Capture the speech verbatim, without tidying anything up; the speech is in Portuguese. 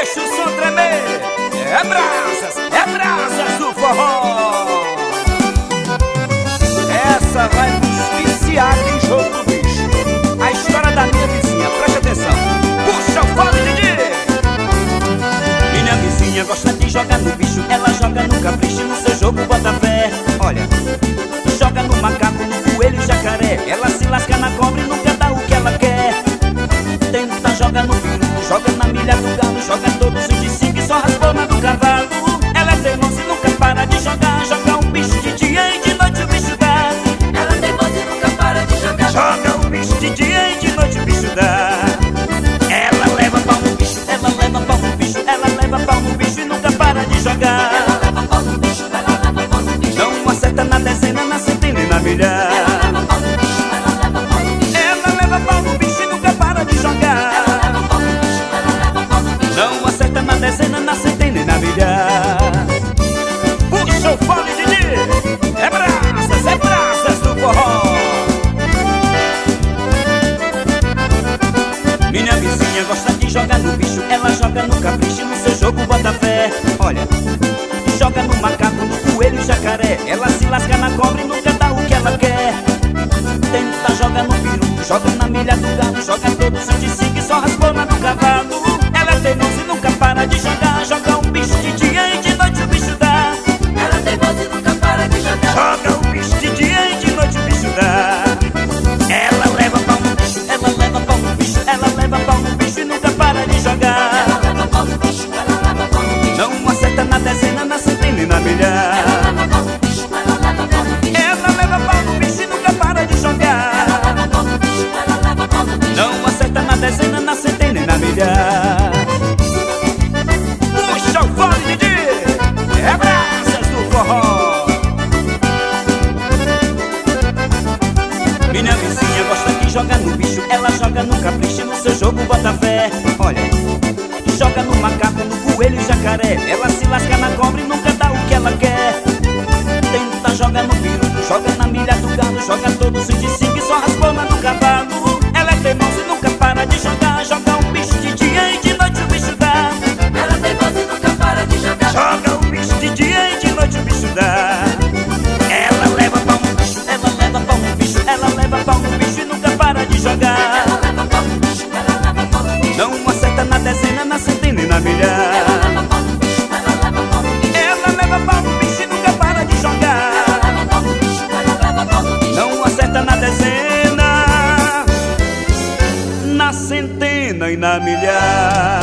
deixa o som tremer. É brasas, é brasas do forró. Essa vai nos viciar em jogo do bicho. A história da minha vizinha, preste atenção. Puxa o fone, Didi. Minha vizinha gosta de jogar no bicho. Ela joga no capricho, no seu jogo bota fé. Olha, joga no macaco, no coelho e jacaré. Ela se lasca na cobra e nunca dá o que ela quer. Tenta, joga no peru, joga na milha do galo, joga todos os de cinco e só raspona do cavalo. Ela é teimosa e nunca para de jogar. Joga um bicho de dia e de noite o bicho dá. Ela é teimosa e nunca para de jogar. Joga um bicho de dia e de noite o bicho dá. Ela leva pau no bicho, ela leva pau no bicho, ela leva pau no bicho e nunca para de jogar. Ela leva pau no bicho, ela leva pau no bicho. Não acerta na dezena, na centena e na milha. Ela leva pau no bicho, ela leva pau no bicho. Ela leva pau no bicho e nunca para de jogar. Ela leva pau no bicho, ela leva pau no bicho. Não acerta na dezena, na centena e na milha. Puxa o fone, Didi. É brasas, é brasas do forró. Minha vizinha gosta de jogar no bicho. Ela joga no capricho, no seu jogo bota fé. Olha, joga no macaco, no coelho e jacaré. Ela se lasca na cobra e nunca dá o que ela quer. Tenta, joga no peru, joga na milha do galo, joga todos os de cinco e só raspona do cavalo. Ela é teimosa e nunca para de jogar. Joga um bicho de dia e de noite o bicho dá. Ela é teimosa e nunca para de jogar. Joga um bicho de dia e de noite o bicho dá. Ela leva pau no bicho, ela leva pau no bicho, ela leva pau no bicho e nunca para de jogar. Ela leva pau no bicho, ela leva pau no bicho. Não acerta na dezena, na centena e na milha. Ela leva pau no bicho, ela leva pau no bicho. Ela leva pau no bicho e nunca para de jogar. Ela leva pau no bicho, ela leva pau no bicho. Não acerta na dezena, na centena e na milha. Puxa o fone, Didi. É brasas do forró. Minha vizinha gosta de jogar no bicho. Ela joga no capricho, no seu jogo bota fé. Olha, joga no macaco, no coelho e jacaré. Ela se lasca na cobra e nunca dá o que ela quer. Tenta, joga no peru, joga na milha do galo, joga todos os de cinco e só raspona do cavalo. Ela é teimosa e nunca para de jogar. Joga um bicho de dia e de noite o bicho dá. Ela é teimosa e nunca para de jogar. Joga um bicho de dia e de noite o bicho dá. Ela leva pau no bicho, ela leva pau no bicho, ela leva pau no bicho e nunca para de jogar. Ela leva pau no bicho, ela leva pau no bicho. Não acerta na dezena, na centena e na milha. Ela leva pau no bicho, ela leva pau no bicho. Ela leva pau no bicho e nunca para de jogar. Ela leva pau no bicho, ela leva pau no bicho. Não acerta na dezena, na centena e na milha.